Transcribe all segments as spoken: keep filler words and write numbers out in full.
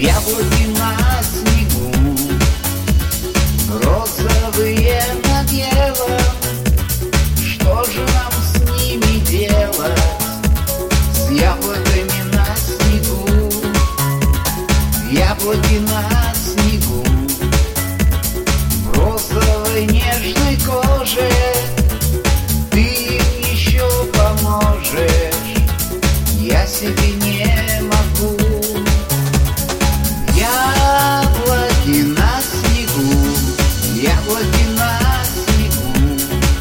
Яблоки на снегу, розовые над елом. Что же нам с ними делать, с яблоками на снегу? Яблоки на снегу, в розовой нежной коже. Ты им еще поможешь, я себе не могу. Яблоки на снегу, яблоки на снегу,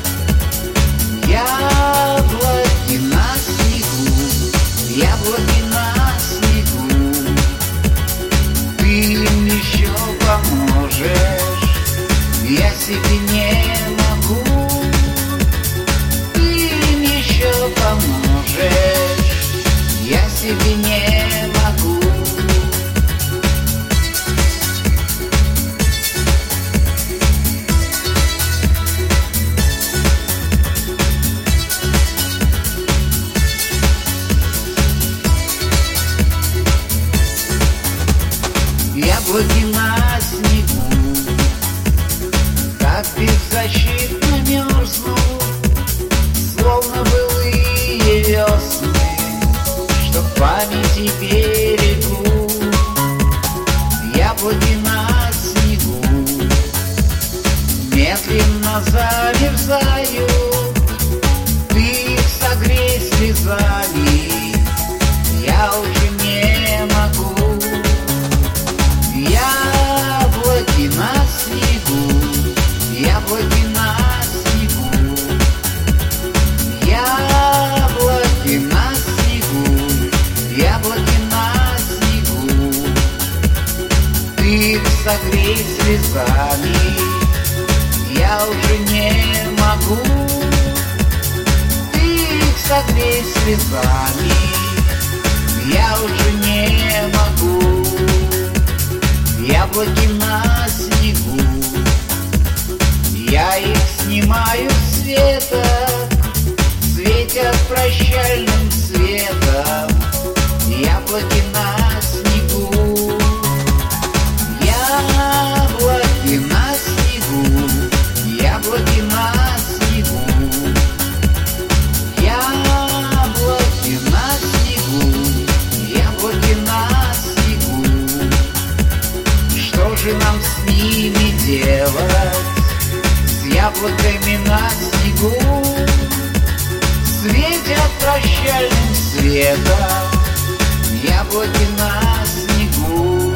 яблоки на снегу, яблоки на снегу. Ты им еще поможешь, я себе не могу. Ты им еще поможешь, я себе не могу. Яблоки на снегу, как беззащитно мерзнут, словно былые весны, что в памяти берегу. Яблоки на снегу медленно замерзают, ты их согрей слезами, я уже не могу. Яблоки на снегу, яблоки на снегу, яблоки на снегу, яблоки на снегу. Ты их согрей слезами, я уже не могу. Ты их согрей слезами, я уже не могу. Яблоки на снегу, я их снимаю с веток, светят прощальным светом. Яблоки на снегу, яблоки на снегу, яблоки на снегу, яблоки на снегу, яблоки на снегу. Что же нам с ними делать, с яблоками на снегу? Светят прощальным светом яблоки на снегу.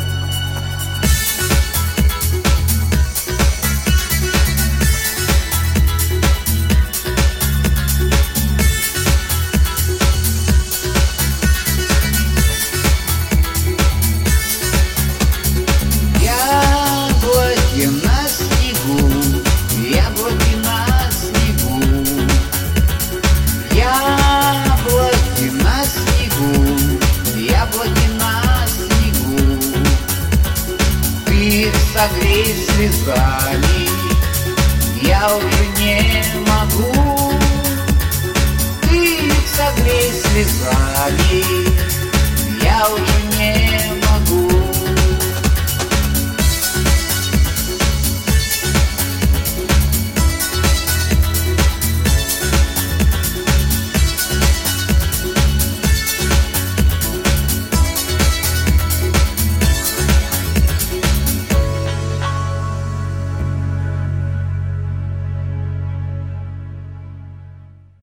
Яблоки на снегу, яблоки на снегу, яблоки на снегу, яблоки на снегу. Ты их согрей слезами, я уже не могу. Ты их согрей слезами,